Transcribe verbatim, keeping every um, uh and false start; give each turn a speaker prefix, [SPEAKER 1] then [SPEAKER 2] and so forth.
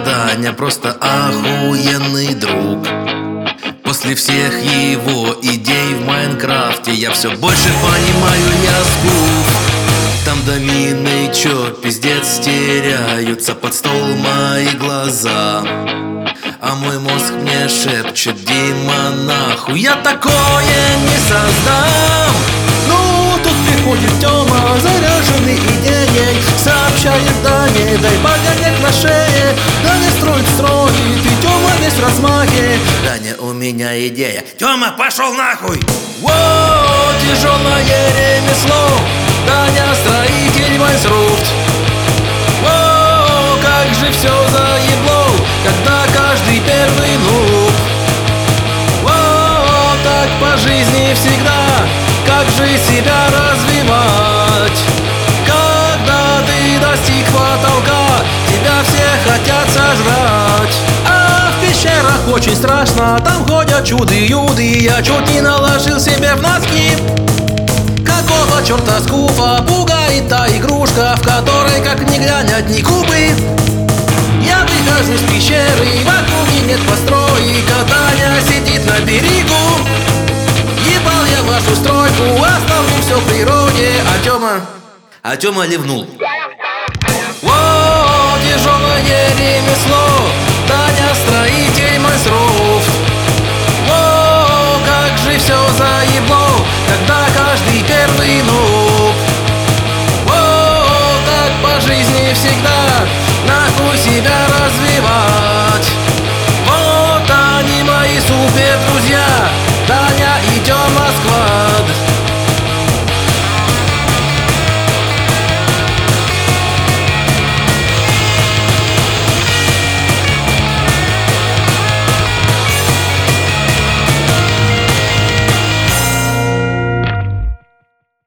[SPEAKER 1] Даня просто охуенный друг. После всех его идей в Майнкрафте я все больше понимаю язгу. Там домины, чё, пиздец, теряются под стол мои глаза. А мой мозг мне шепчет: Дима, нахуй, я такое не создам.
[SPEAKER 2] Ну, тут приходит Тёма, заряженный идеей, сообщает Дане: дай погонять на шее. Даня строит, строит, и Тёма весь в размахе.
[SPEAKER 1] Даня, у меня идея. Тёма, пошел нахуй!
[SPEAKER 2] Воу, тяжелое ремесло, Даня строитель Майнкрафт. Воу, как же все заебло, когда каждый первый нуб. Воу, так по жизни всегда, как же себя развивать? Когда ты достиг потолка, тебя все хотят сожрать. А в пещерах очень страшно, там ходят чуды-юды. Я чуть не наложил себе в носки. Какого черта скуфа пугает та игрушка, в которой, как ни глянь, одни кубы? Я выхожу из пещеры, в округе нет построек, а Даня сидит на берегу. Ебал я вашу стройку, оставлю все в природе. А Тёма...
[SPEAKER 1] А Тёма ливнул.
[SPEAKER 2] Воу, тяжелое ремесло,